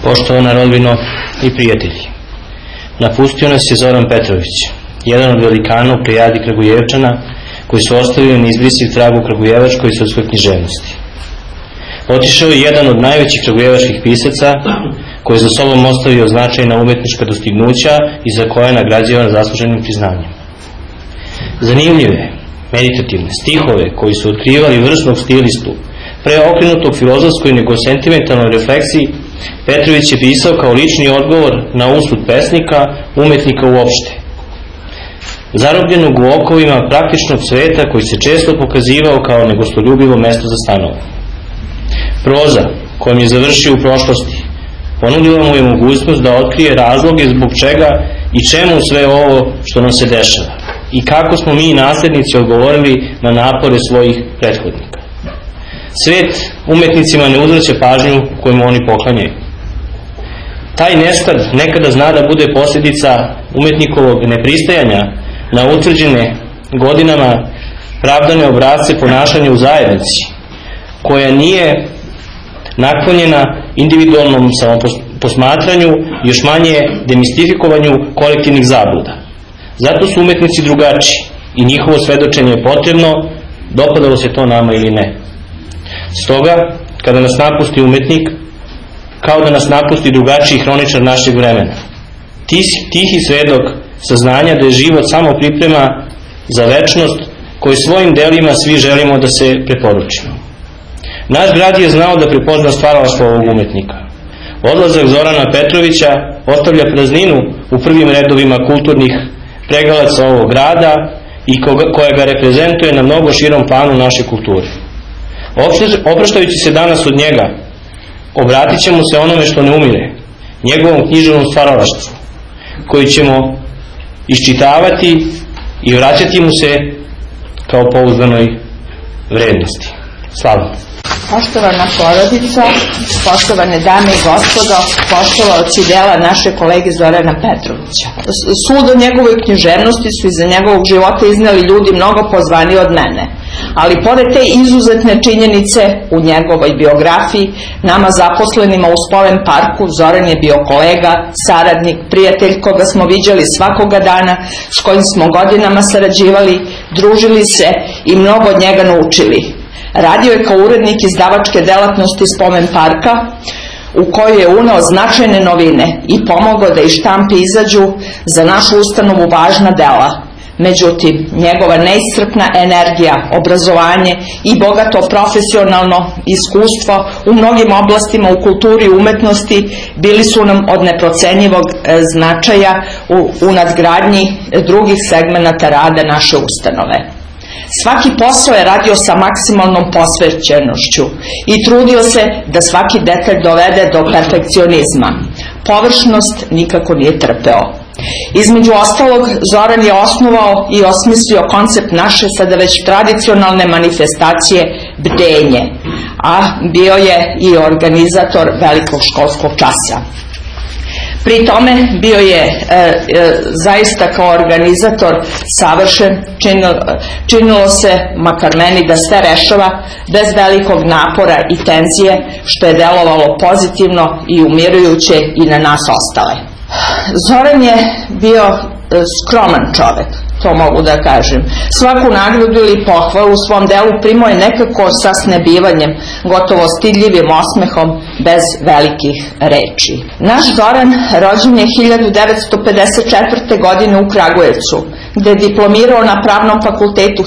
Poštovana rodbino i prijatelji, napustio nas je Zoran Petrović, jedan od velikana u plejadi Kragujevčana koji su ostavili neizbrisiv trag u kragujevačkoj i srpskoj književnosti. Otišao je jedan od najvećih kragujevačkih pisaca koji je za sobom ostavio značajna umetnička dostignuća i za koje je nagrađivan zasluženim priznanjem. Zanimljive, meditativne stihove koji su otkrivali vrsnog stilistu, preokrenutog filozofskoj nego sentimentalnoj refleksiji, Petrović je pisao kao lični odgovor na usud pesnika, umetnika uopšte. Zarobljenog u okovima praktičnog sveta koji se često pokazivao kao negostoljubivo mesto za stanove. Proza, kojom je završio u prošlosti, ponudila mu je mogućnost da otkrije razloge zbog čega i čemu sve ovo što nam se dešava i kako smo mi naslednici odgovorili na napore svojih prethodnika. Svet umetnicima ne uzvraća pažnju koju mu oni poklanjaju. Taj neskad nekada zna da bude posljedica umetnikovog nepristajanja na utvrđene godinama pravdane obrasce ponašanja u zajednici, koja nije naklonjena individualnom samoposmatranju, još manje demistifikovanju kolektivnih zabluda. Zato su umetnici drugačiji i njihovo svedočenje je potrebno, dopadalo se to nama ili ne. Stoga, kada nas napusti umetnik, kao da nas napusti drugačiji hroničar našeg vremena. Tihi svedok saznanja da je život samo priprema za večnost koju svojim delima svi želimo da se preporučimo. Naš grad je znao da prepozna stvaralaštvo ovog umetnika. Odlazak Zorana Petrovića ostavlja prazninu u prvim redovima kulturnih pregalaca ovog grada i koja ga reprezentuje na mnogo širom planu naše kulture. Opraštajući se danas od njega, obratit ćemo se onome što ne umire, njegovom književnom stvaralaštvu, koji ćemo iščitavati i vraćati mu se kao pouzdanoj vrednosti. Slava! Poštovana porodica, poštovane dame i gospodo, poštovaoci dela naše kolege Zorana Petrovića. Sud o njegovoj književnosti su iza njegovog života izneli ljudi mnogo pozvaniji od mene. Ali pored te izuzetne činjenice u njegovoj biografiji, nama zaposlenima u Spomen parku, Zoran je bio kolega, saradnik, prijatelj koga smo viđali svakoga dana, s kojim smo godinama sarađivali, družili se i mnogo od njega naučili. Radio je kao urednik izdavačke delatnosti Spomen parka, u kojoj je uneo značajne novine i pomogao da iz štampe izađu za našu ustanovu važna dela. Međutim, njegova neiscrpna energija, obrazovanje i bogato profesionalno iskustvo u mnogim oblastima u kulturi i umetnosti bili su nam od neprocenjivog značaja u nadgradnji drugih segmenata rada naše ustanove. Svaki posao je radio sa maksimalnom posvećenošću i trudio se da svaki detalj dovede do perfekcionizma. Površnost nikako nije trpeo. Između ostalog, Zoran je osnovao i osmislio koncept naše sada već tradicionalne manifestacije Bdenje, a bio je i organizator velikog školskog časa. Pri tome bio je zaista kao organizator savršen, činilo se, makar meni, da sve rešava bez velikog napora i tenzije, što je delovalo pozitivno i umirujuće i na nas ostale. Zoran je bio skroman čovek, to mogu da kažem. Svaku nagradu ili pohvalu u svom delu primao je nekako sa snebivanjem, gotovo stidljivim osmehom, bez velikih reči. Naš Zoran rođen je 1954. godine u Kragujevcu, gde je diplomirao na Pravnom fakultetu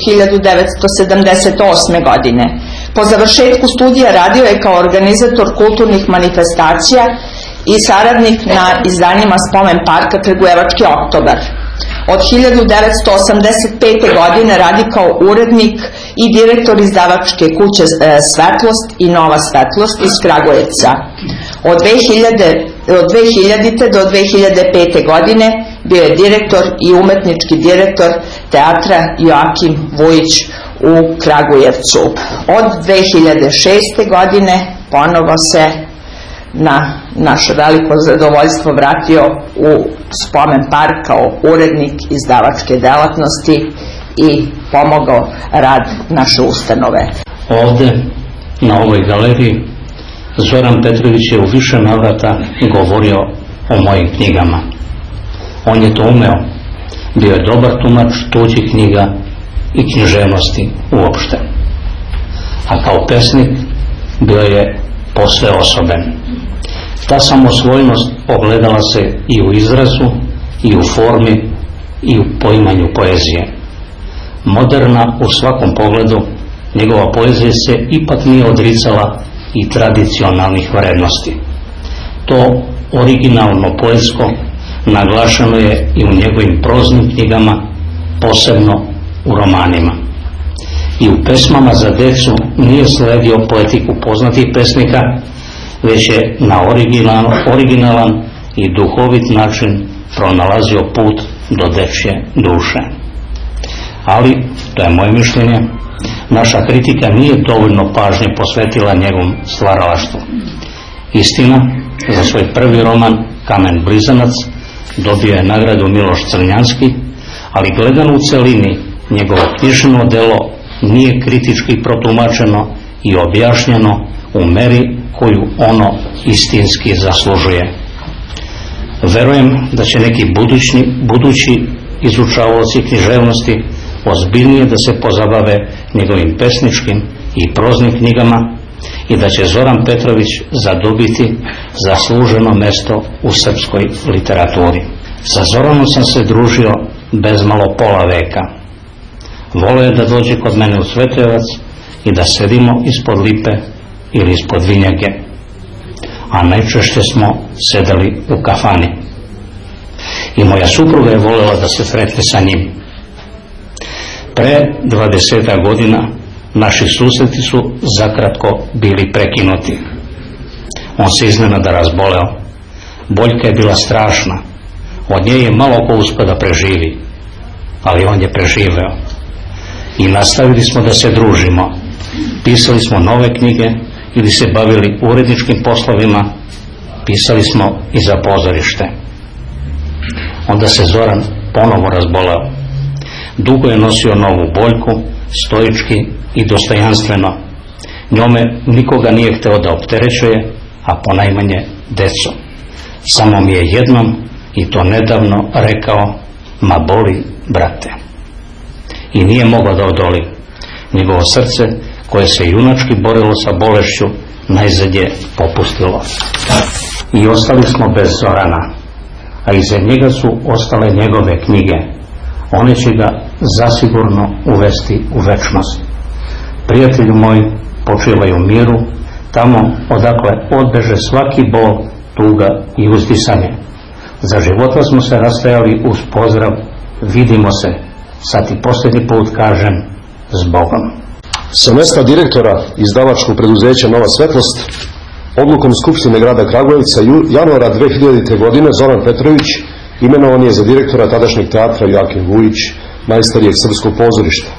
1978. godine. Po završetku studija radio je kao organizator kulturnih manifestacija i saradnik na izdanjima Spomen parka Kragujevački oktobar. Od 1985. godine radi kao urednik i direktor izdavačke kuće Svetlost i Nova Svetlost iz Kragujevca. Od 2000. do 2005. godine bio je direktor i umetnički direktor teatra Joakim Vujić u Kragujevcu. Od 2006. godine ponovo se na naše veliko zadovoljstvo vratio u Spomen park kao urednik izdavačke delatnosti i pomogao rad naše ustanove. Ovde, na ovoj galeriji, Zoran Petrović je u više navrata govorio o mojim knjigama. On je to umeo. Bio je dobar tumač tuđih knjiga i književnosti uopšte. A kao pesnik bio je posve osoben. Ta samosvojnost ogledala se i u izrazu, i u formi, i u poimanju poezije. Moderna u svakom pogledu, njegova poezija se ipak nije odricala i tradicionalnih vrednosti. To originalno poetsko naglašeno je i u njegovim proznim knjigama, posebno u romanima. I u pesmama za decu nije sledio poetiku poznatih pesnika, već je na originalan i duhovit način pronalazio put do dečje duše. Ali, to je moje mišljenje, naša kritika nije dovoljno pažnje posvetila njegovom stvaralaštvu. Istina, za svoj prvi roman Kamen blizanac dobio je nagradu Miloš Crnjanski, ali gledano u celini njegovo književno delo nije kritički protumačeno i objašnjeno u meri koju ono istinski zaslužuje. Verujem da će neki budući izučavaoci književnosti ozbiljnije da se pozabave njegovim pesničkim i proznim knjigama i da će Zoran Petrović zadobiti zasluženo mesto u srpskoj literaturi. Sa Zoranom sam se družio bezmalo pola veka. Voleo je da dođe kod mene u Svetojevac i da sedimo ispod lipe ili ispod vinjake, a najčešće smo sedeli u kafani. I moja supruga je voljela da se sretne sa njim. Pre 20 godina naši susreti su zakratko bili prekinuti. On se iznenada razboleo. Boljka je bila strašna. Od nje je malo ko uspio da preživi, ali on je preživeo. I nastavili smo da se družimo. Pisali smo nove knjige ili se bavili uredničkim poslovima. Pisali smo i za pozorište. Onda se Zoran ponovo razboleo. Dugo je nosio novu boljku, stoički i dostojanstveno. Njome nikoga nije hteo da opterećuje, a ponajmanje decu. Samo mi je jednom, i to nedavno, rekao: ma boli, brate. I nije mogao da odoli. Njegovo srce, koje se junački borilo sa bolešću, najzad je popustilo. I ostali smo bez Zorana, a iza njega su ostale njegove knjige. One će ga zasigurno uvesti u večnost. Prijatelju moj, počivaj u miru, tamo odakle odbeže svaki bol, tuga i uzdisanje. Za života smo se rastajali uz pozdrav: vidimo se. Sad ti posljednji put kažem: s Bogom. Sa mesta direktora izdavačkog preduzeća Nova Svetlost, odlukom Skupštine grada Kragujevca januara 2000. godine Zoran Petrović imenovan je za direktora tadašnjeg teatra Joakim Vujić, najstarijeg srpskog pozorišta.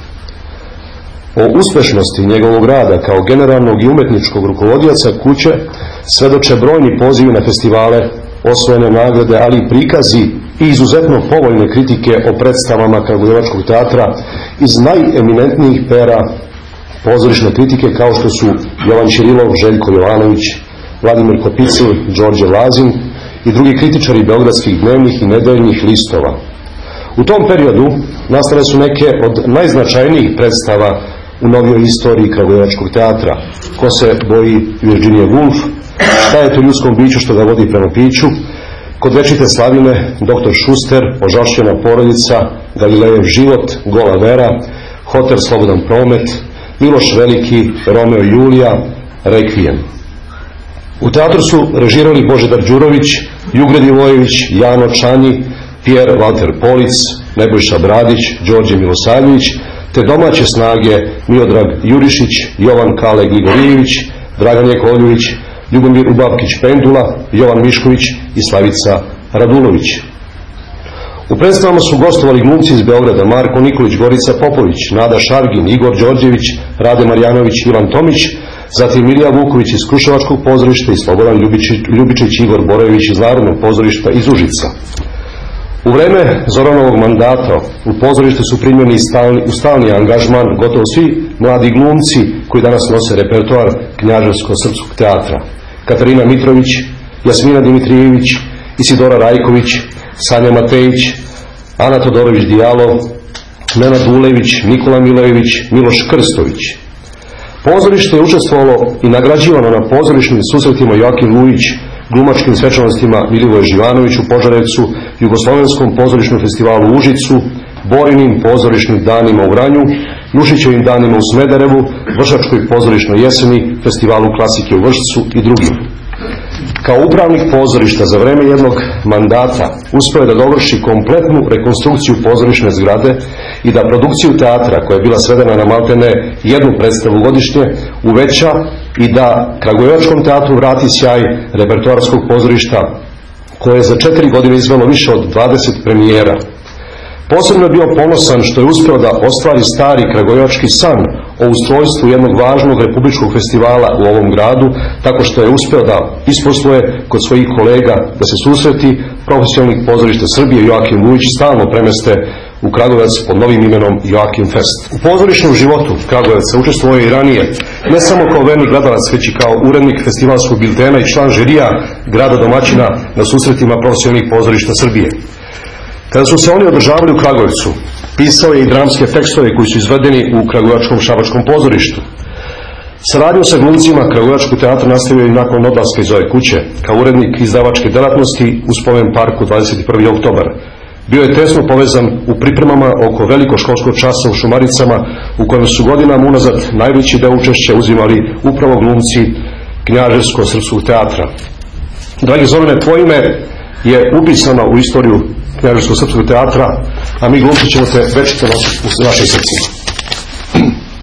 O uspešnosti njegovog rada kao generalnog i umetničkog rukovodioca kuće svedoče brojni pozivi na festivale, osvojene nagrade, ali i prikazi i izuzetno povoljne kritike o predstavama Kragujevačkog teatra iz najeminentnijih pera pozorišne kritike, kao što su Jovan Ćirilov, Željko Jovanović, Vladimir Kopicil, Đorđe Lazin i drugi kritičari beogradskih dnevnih i nedeljnih listova. U tom periodu nastale su neke od najznačajnijih predstava u novijoj istoriji Kragujevačkog teatra: Ko se boji Virginia Woolf, Šta je to ljudskom biću što ga vodi prema piću, Kod večite slavine, Doktor Šuster, Ožašćena porodica, Galilejev život, Gola vera, Hotel Slobodan promet, Miloš Veliki, Romeo i Julija, Rekvijem. U teatru su režirali Božidar Đurović, Jugrad Ivojević, Jano Čanji, Pierre Walter Polic, Nebojša Bradić, Đorđe Milosavljević, te domaće snage Miodrag Jurišić, Jovan Kale Grigorijević, Dragan Jekovljević, Ljubomir Ubavkić Pendula, Jovan Mišković i Slavica Radulović. U predstavama su gostovali glumci iz Beograda: Marko Nikolić, Gorica Popović, Nada Šargin, Igor Đorđević, Rade Marjanović, Ivan Tomić, zatim Ilija Vuković iz Kruševačkog pozorišta i Slobodan Ljubičić Igor Borojević iz Narodnog pozorišta iz Užica. U vreme Zoranovog mandata u pozorište su primljeni u stalni angažman gotovo svi mladi glumci koji danas nose repertoar Knjaževsko-srpskog teatra. Katarina Mitrović, Jasmina Dimitrijević, Isidora Rajković, Sanja Matejić, Ana Todorović Dijalo, Nenad Ulević, Nikola Milejević, Miloš Krstović. Pozorište je učestvovalo i nagrađivano na pozorišnim susretima Joakim Vujić, glumačkim svečanostima Milivoje Živanović u Požarevcu, Jugoslovenskom pozorišnom festivalu u Užicu, Borinim pozorišnim danima u Vranju, Nušićevim danima u Smederevu, Vršačkoj pozorišnoj jeseni, festivalu klasike u Vršcu i drugim. Kao upravnik pozorišta za vreme jednog mandata uspeo je da dovrši kompletnu rekonstrukciju pozorišne zgrade i da produkciju teatra, koja je bila svedena na maltene jednu predstavu godišnje, uveća i da Kragujevačkom teatru vrati sjaj repertoarskog pozorišta, koje je za 4 godine izvelo više od 20 premijera. Posebno je bio ponosan što je uspeo da ostvari stari kragujevački san o ustrojstvu jednog važnog republičkog festivala u ovom gradu, tako što je uspeo da isposluje kod svojih kolega da se susreti profesionalnih pozorišta Srbije Joakim Vujić stalno premeste u Kragujevac pod novim imenom Joakim Fest. U pozorišnom životu Kragujevca učestvovao je i ranije, ne samo kao verni gledalac, već i kao urednik festivalskog biltena i član žirija grada domaćina na susretima profesionalnih pozorišta Srbije. Kada su se oni održavali u Kragujevcu, pisao je i dramske tekstove koji su izvedeni u Kragujevačkom šabačkom pozorištu. Saradnju sa glumcima Kragujevačkog teatra nastavio i nakon odlaska iz ove kuće, kao urednik izdavačke delatnosti u Spomen parku 21. oktobar. Bio je tesno povezan u pripremama oko velikoškolskog časa u Šumaricama, u kojem su godinama unazad najveći deo učešća uzimali upravo glumci Knjaževsko-srpskog teatra. Dragi Zorane, tvoje ime je upisano u istoriju Knjaževsko-srpskog teatra, a mi glumci ćemo te večito nositi u našim srcima.